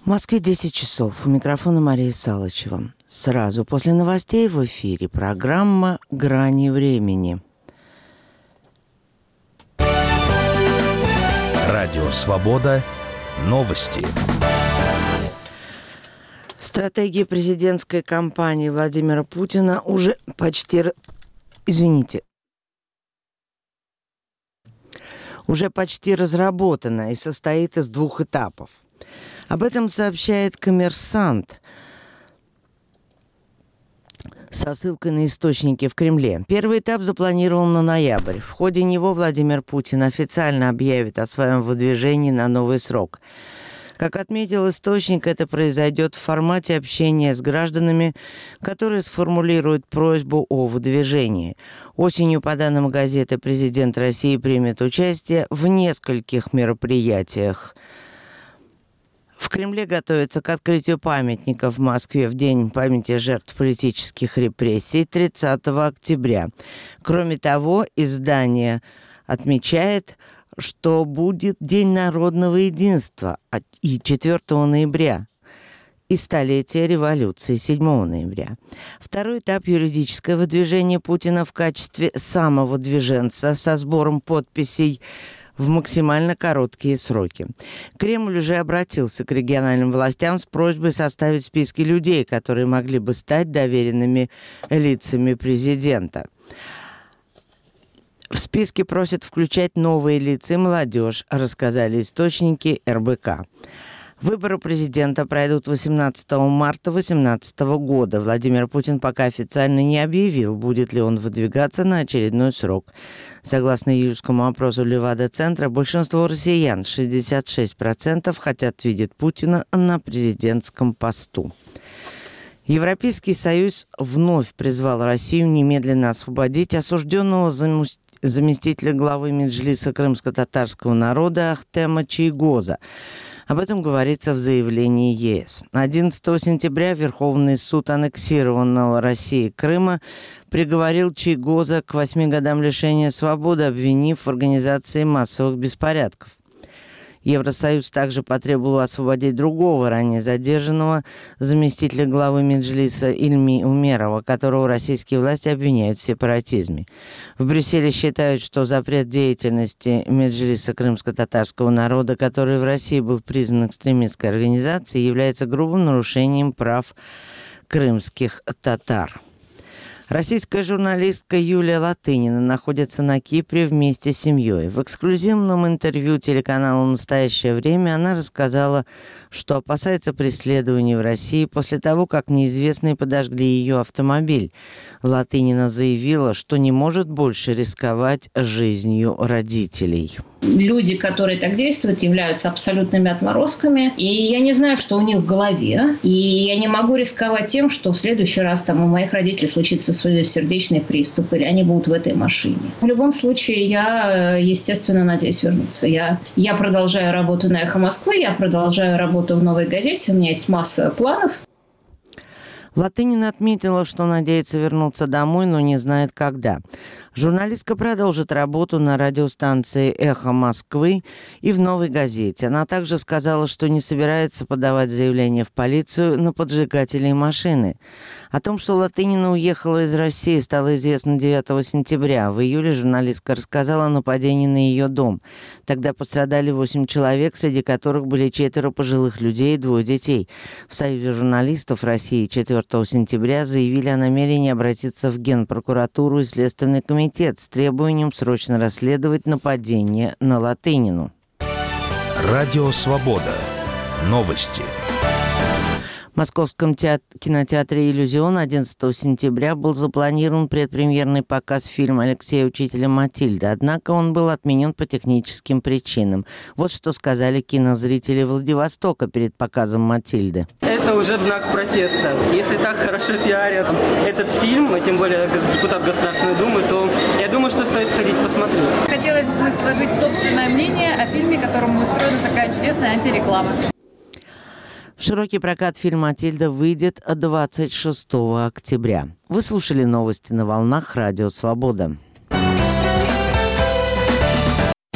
Москве 10 часов. У микрофона Мария Салычева. Сразу после новостей в эфире программа «Грани времени». Радио «Свобода». Новости. Стратегия президентской кампании Владимира Путина уже почти разработана и состоит из 2 этапов. Об этом сообщает «Коммерсант» со ссылкой на источники в Кремле. Первый этап запланирован на ноябрь. В ходе него Владимир Путин официально объявит о своем выдвижении на новый срок. Как отметил источник, это произойдет в формате общения с гражданами, которые сформулируют просьбу о выдвижении. Осенью, по данным газеты, президент России примет участие в нескольких мероприятиях. В Кремле готовится к открытию памятника в Москве в День памяти жертв политических репрессий 30 октября. Кроме того, издание отмечает, что будет День народного единства и 4 ноября и столетие революции 7 ноября. Второй этап – юридическое выдвижение Путина в качестве самовыдвиженца со сбором подписей в максимально короткие сроки. Кремль уже обратился к региональным властям с просьбой составить списки людей, которые могли бы стать доверенными лицами президента. В списке просят включать новые лица и молодежь, рассказали источники РБК. Выборы президента пройдут 18 марта 2018 года. Владимир Путин пока официально не объявил, будет ли он выдвигаться на очередной срок. Согласно июльскому опросу Левада-центра, большинство россиян, 66%, хотят видеть Путина на президентском посту. Европейский Союз вновь призвал Россию немедленно освободить осужденного заместителя главы Меджлиса крымско-татарского народа Ахтема Чийгоза. Об этом говорится в заявлении ЕС. 11 сентября Верховный суд аннексированного Россией Крыма приговорил Чийгоза к 8 годам лишения свободы, обвинив в организации массовых беспорядков. Евросоюз также потребовал освободить другого, ранее задержанного заместителя главы Меджлиса Ильми Умерова, которого российские власти обвиняют в сепаратизме. В Брюсселе считают, что запрет деятельности Меджлиса крымско-татарского народа, который в России был признан экстремистской организацией, является грубым нарушением прав крымских татар. Российская журналистка Юлия Латынина находится на Кипре вместе с семьей. В эксклюзивном интервью телеканалу «Настоящее время» она рассказала, что опасается преследований в России после того, как неизвестные подожгли ее автомобиль. Латынина заявила, что не может больше рисковать жизнью родителей. Люди, которые так действуют, являются абсолютными отморозками. И я не знаю, что у них в голове. И я не могу рисковать тем, что в следующий раз там у моих родителей случится сердечный приступ, или они будут в этой машине. В любом случае, я, естественно, надеюсь вернуться. Я продолжаю работу на «Эхо Москвы», я продолжаю работу в «Новой газете». У меня есть масса планов. Латынина отметила, что надеется вернуться домой, но не знает когда. Журналистка продолжит работу на радиостанции «Эхо Москвы» и в «Новой газете». Она также сказала, что не собирается подавать заявление в полицию на поджигателей машины. О том, что Латынина уехала из России, стало известно 9 сентября. В июле журналистка рассказала о нападении на ее дом. Тогда пострадали 8 человек, среди которых были 4 пожилых людей и 2 детей. В Союзе журналистов России 4 сентября заявили о намерении обратиться в Генпрокуратуру и Следственный комитет с требованием срочно расследовать нападение на Латынину. Радио «Свобода». Новости. В Московском кинотеатре «Иллюзион» 11 сентября был запланирован предпремьерный показ фильма Алексея Учителя «Матильда», однако он был отменен по техническим причинам. Вот что сказали кинозрители Владивостока перед показом «Матильды». Это уже знак протеста. Если так хорошо пиарят этот фильм, и тем более депутат Государственной Думы, то я думаю, что стоит сходить посмотреть. Хотелось бы сложить собственное мнение о фильме, которому устроена такая чудесная антиреклама. В широкий прокат фильм «Матильда» выйдет 26 октября. Вы слушали новости на волнах Радио «Свобода».